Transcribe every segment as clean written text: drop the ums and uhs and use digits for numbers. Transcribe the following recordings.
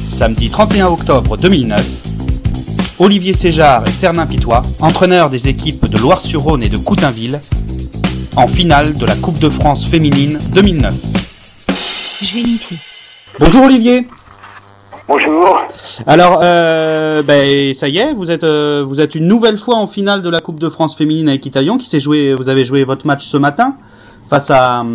Samedi 31 octobre 2009, Olivier Séjard et Cernin Pitois, entraîneurs des équipes de Loire-sur-Rhône et de Coutainville, en finale de la Coupe de France féminine 2009. Je vais m'écrire. Bonjour Olivier. Bonjour. Alors, ça y est, vous êtes une nouvelle fois en finale de la Coupe de France féminine avec Italion, vous avez joué votre match ce matin face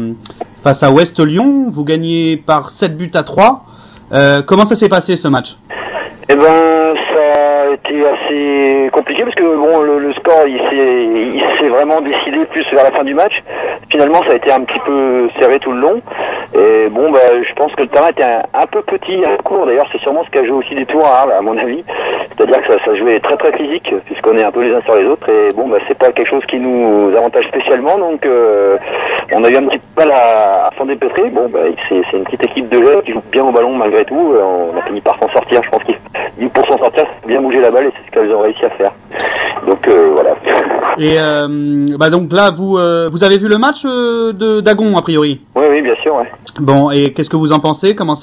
à Ouest Lyon. Vous gagnez par 7-3. Comment ça s'est passé ce match? Eh ben, ça a été assez compliqué parce que bon, le score il s'est vraiment décidé plus vers la fin du match. Finalement, ça a été un petit peu serré tout le long. Et bon, je pense que le terrain était un peu petit, un peu court. D'ailleurs, c'est sûrement ce qui a joué aussi des tours à Arles, à mon avis. C'est-à-dire que ça jouait très très physique puisqu'on est un peu les uns sur les autres. Et bon, c'est pas quelque chose qui nous avantage spécialement. Donc, on a eu un petit peu mal à s'en dépêtrer. Bon, c'est une petite équipe de jeunes qui joue bien au ballon malgré tout. On a fini par s'en sortir. Je pense qu'il pour s'en sortir, c'est bien bouger la balle et c'est ce qu'elles ont réussi à faire. Donc voilà. Et donc là, vous avez vu le match d'Agon a priori? Oui, bien sûr, ouais. Bon, et qu'est-ce que vous en pensez? Comment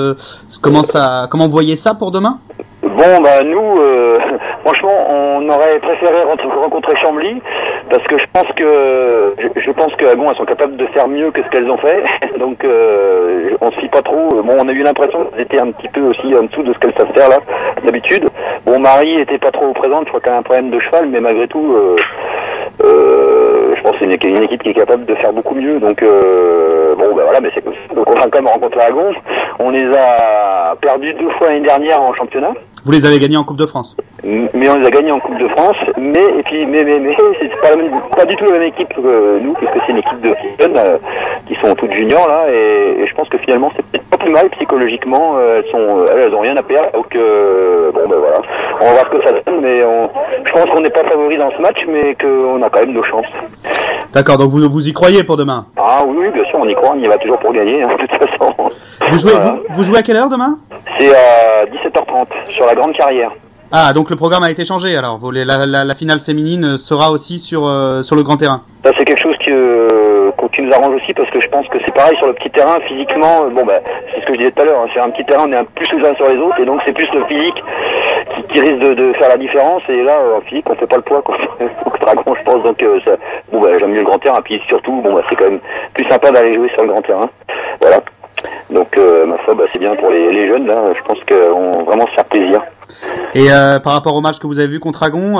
vous voyez ça pour demain? Bon, nous, franchement, on aurait préféré rencontrer Chambly parce que je pense que Agon, elles sont capables de faire mieux que ce qu'elles ont fait. Donc, on se fie pas trop. Bon, on a eu l'impression qu'elles étaient un petit peu aussi en dessous de ce qu'elles savent faire là, d'habitude. Bon, Marie était pas trop présente. Je crois qu'elle a un problème de cheval, mais malgré tout, je pense que c'est une équipe qui est capable de faire beaucoup mieux. Donc, voilà, mais c'est comme ça. Donc, on a quand même rencontré Agon. On les a perdus 2 fois l'année dernière en championnat. Vous les avez gagnés en Coupe de France. Mais on les a gagnés en Coupe de France, mais c'est pas du tout la même équipe que nous, puisque c'est une équipe de jeunes qui sont toutes juniors là, et je pense que finalement c'est peut-être pas plus mal psychologiquement. Elles ont rien à perdre, donc voilà. On va voir ce que ça donne, mais je pense qu'on n'est pas favori dans ce match, mais qu'on a quand même nos chances. D'accord, donc vous y croyez pour demain? Ah oui, bien sûr, on y croit, on y va toujours pour gagner, de toute façon. Vous jouez à quelle heure demain? C'est à 17h30 sur la Grande Carrière. Ah, donc le programme a été changé alors. La finale féminine sera aussi sur le grand terrain. Ça, c'est quelque chose qui nous arrange aussi parce que je pense que c'est pareil sur le petit terrain physiquement. C'est ce que je disais tout à l'heure. Sur un petit terrain, on est plus les uns sur les autres et donc c'est plus le physique qui risque de faire la différence. Et là, en physique, on fait pas le poids quoi. Au dragon, je pense. Donc j'aime mieux le grand terrain. Puis surtout, c'est quand même plus sympa d'aller jouer sur le grand terrain. Voilà. Donc ma foi, c'est bien pour les jeunes là. Je pense qu'on va vraiment se faire plaisir. Et par rapport au match que vous avez vu contre Agon,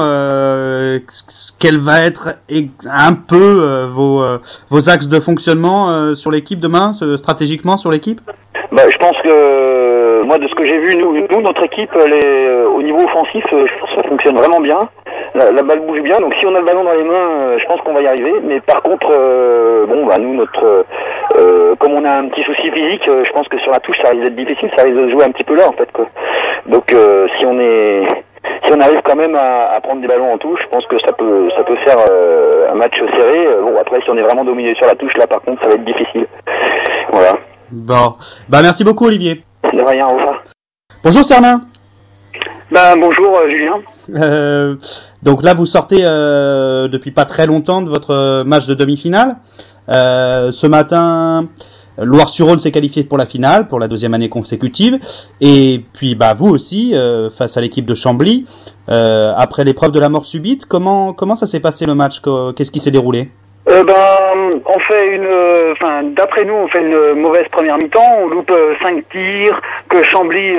quel va être un peu vos axes de fonctionnement sur l'équipe demain, stratégiquement sur l'équipe? Je pense que moi, de ce que j'ai vu, nous notre équipe, au niveau offensif, je pense que ça fonctionne vraiment bien. La balle bouge bien, donc si on a le ballon dans les mains, je pense qu'on va y arriver. Mais par contre, nous, comme on a un petit souci physique, je pense que sur la touche, ça risque d'être difficile, ça risque de jouer un petit peu là, en fait, quoi. Donc, si on arrive quand même à prendre des ballons en touche, je pense que ça peut faire un match serré. Après, si on est vraiment dominé sur la touche, là, par contre, ça va être difficile. Voilà. Bon, merci beaucoup, Olivier. De rien, au revoir. Bonjour, Cernin. Bonjour, Julien. Donc là, vous sortez depuis pas très longtemps de votre match de demi-finale. Ce matin, Loire-sur-Rhône s'est qualifié pour la finale, pour la 2e année consécutive. Et puis, vous aussi, face à l'équipe de Chambly, après l'épreuve de la mort subite, comment ça s'est passé le match? Qu'est-ce qui s'est déroulé? On fait d'après nous, on fait une mauvaise première mi-temps. On loupe 5 tirs que Chambly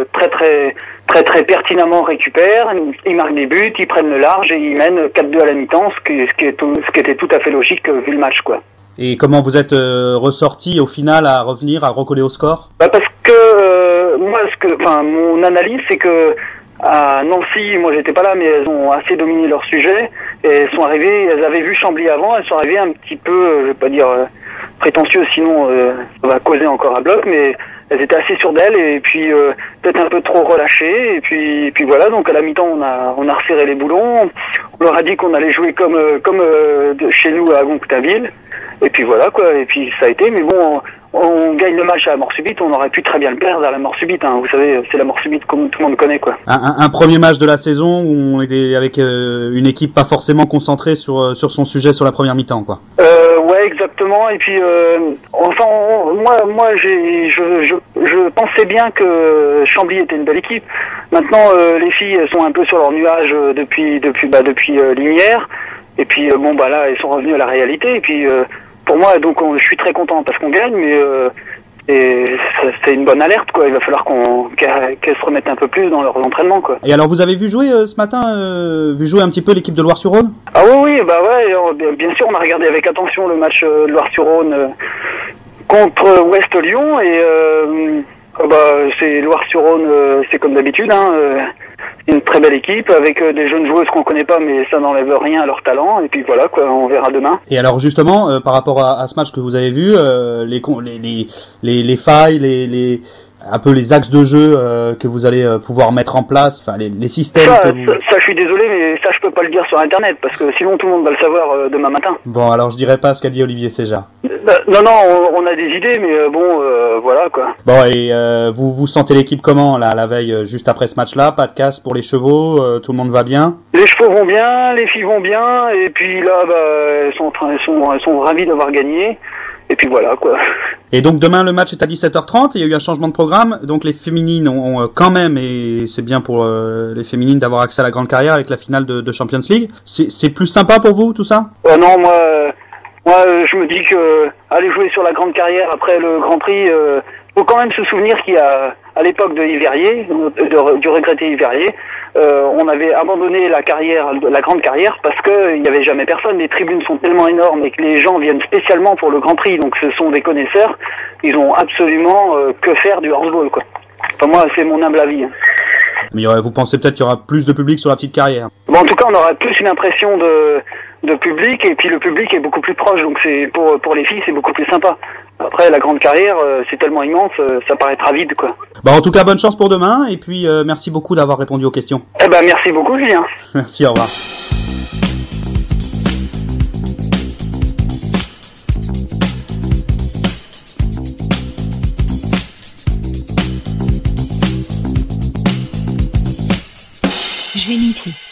très très pertinemment récupère. Ils marquent des buts, ils prennent le large et ils mènent 4-2 à la mi-temps, ce qui était tout à fait logique vu le match, quoi. Et comment vous êtes ressorti au final à recoller au score? Parce que mon analyse, c'est que à Nancy, moi j'étais pas là, mais elles ont assez dominé leur sujet et elles sont arrivées, elles avaient vu Chambly avant, elles sont arrivées un petit peu, je vais pas dire prétentieuses, sinon ça va causer encore un bloc, mais elles étaient assez sûres d'elles et puis peut-être un peu trop relâchées et puis voilà. Donc à la mi-temps on a resserré les boulons, on leur a dit qu'on allait jouer comme chez nous à Agon-Coutainville et puis voilà quoi. Et puis ça a été, mais bon. On gagne le match à la mort subite, on aurait pu très bien le perdre à la mort subite, hein. Vous savez, c'est la mort subite comme tout le monde connaît, quoi. Un premier match de la saison où on est avec une équipe pas forcément concentrée sur son sujet sur la première mi-temps, quoi. Ouais, Ouais, exactement. Et puis, je pensais bien que Chambly était une belle équipe. Maintenant, les filles elles sont un peu sur leur nuage depuis l'hiver. Et puis, là, elles sont revenues à la réalité. Et puis, pour moi, donc, je suis très content parce qu'on gagne, mais c'est une bonne alerte, quoi. Il va falloir qu'elles se remettent un peu plus dans leurs entraînements, quoi. Et alors, vous avez vu jouer ce matin, vu jouer un petit peu l'équipe de Loire-sur-Rhône? Ah oui, bien sûr, on a regardé avec attention le match de Loire-sur-Rhône contre Ouest-Lyon et c'est Loire-sur-Rhône, c'est comme d'habitude, une très belle équipe avec des jeunes joueuses qu'on connaît pas, mais ça n'enlève rien à leur talent. Et puis voilà, quoi, on verra demain. Et alors justement, par rapport à ce match que vous avez vu, les failles, un peu les axes de jeu que vous allez pouvoir mettre en place, enfin les systèmes. Ça, je suis désolé, mais ça je peux pas le dire sur Internet parce que sinon tout le monde va le savoir demain matin. Bon, alors je dirais pas ce qu'a dit Olivier Séja. Non, on a des idées, mais voilà, quoi. Bon, et vous sentez l'équipe comment là, la veille, juste après ce match-là? Pas de casse pour les chevaux, tout le monde va bien? Les chevaux vont bien, les filles vont bien, et puis là, elles sont ravies d'avoir gagné. Et puis voilà, quoi. Et donc demain le match est à 17h30, il y a eu un changement de programme, donc les féminines ont quand même, et c'est bien pour les féminines d'avoir accès à la grande carrière avec la finale de Champions League. C'est plus sympa pour vous tout ça? Non, moi je me dis que aller jouer sur la grande carrière après le Grand Prix, faut quand même se souvenir qu'il y a, à l'époque de Yverrier, du regretté Yverrier, on avait abandonné la grande carrière parce que il n'y avait jamais personne. Les tribunes sont tellement énormes et que les gens viennent spécialement pour le Grand Prix, donc ce sont des connaisseurs. Ils ont absolument que faire du handball, quoi. Enfin, moi, c'est mon humble avis. Mais vous pensez peut-être qu'il y aura plus de public sur la petite carrière? Bon, en tout cas, on aura plus une impression de public, et puis le public est beaucoup plus proche, donc c'est pour les filles, c'est beaucoup plus sympa. Après, la grande carrière, c'est tellement immense, ça paraîtra vide, quoi. Bah, en tout cas, bonne chance pour demain, et puis merci beaucoup d'avoir répondu aux questions. Merci beaucoup, Julien. Merci, au revoir. Je vais niquer.